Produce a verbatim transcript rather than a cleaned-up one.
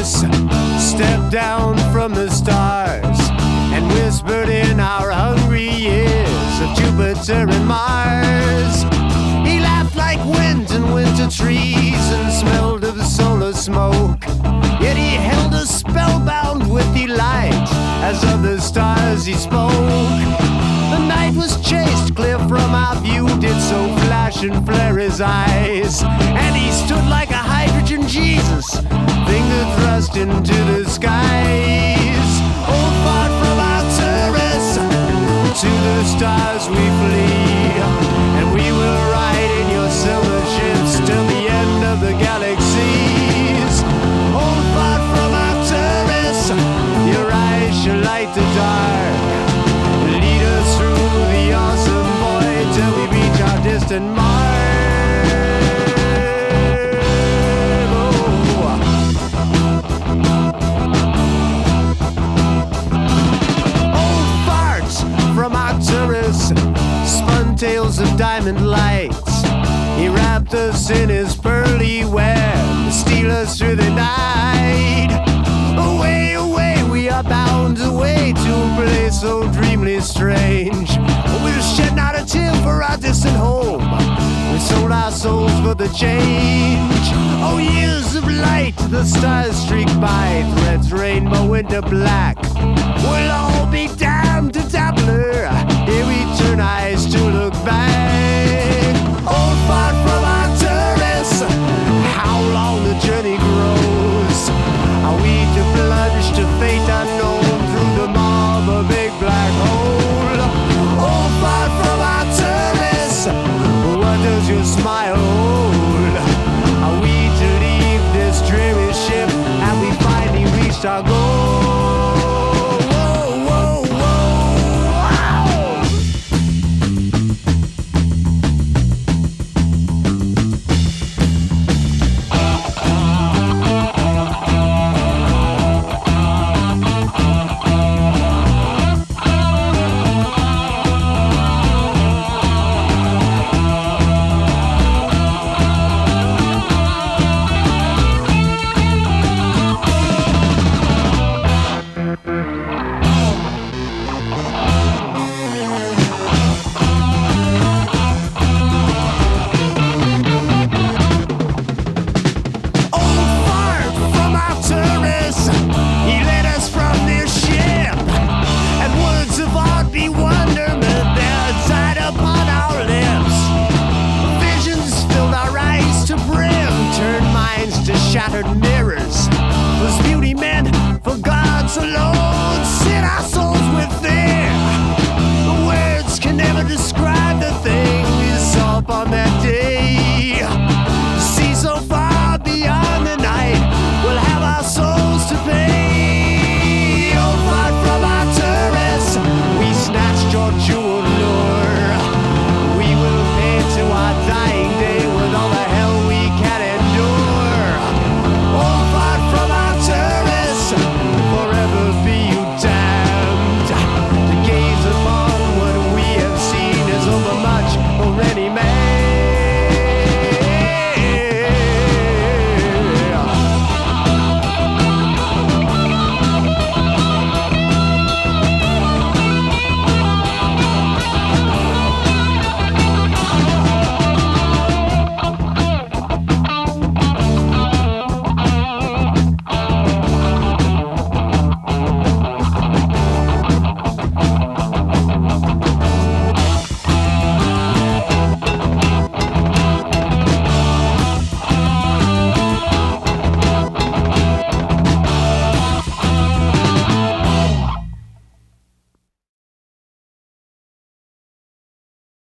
Arcturus stepped down from the stars and whispered in our hungry ears of Jupiter and Mars. He laughed like winds and winter trees and smelled of solar smoke. Yet he held us spellbound with delight as of the stars he spoke. The night was chased clear from our view, did so flash and flare his eyes, and he stood like a hydrogen Jesus, finger thrust into the skies. Oh, far from Arcturus, to the stars we flee, and we will ride in your silver ships till the end of the galaxies. Oh, far from Arcturus, your eyes shall light the dark, lead us through the awesome void till we reach our distant mark. From Arcturus spun tales of diamond lights. He wrapped us in his pearly web to steal us through the night. Away, away, we are bound away to a place so dreamily strange. We'll shed not a tear for our distant home. We sold our souls for the change. Oh, years of light, the stars streak by, threads rainbow into black. We'll all be damned to dabbler. Here we turn eyes to look back. Oh, far from Arcturus, how long the journey grows. Are we to plunge to fate unknown through the maw of a big black hole? Oh, far from Arcturus, what does your smile hold? Are we to leave this dreary ship? Have we finally reached our goal? Shattered mirrors, was beauty meant for gods alone? Sit our souls within. The words can never describe the thing we saw upon that day.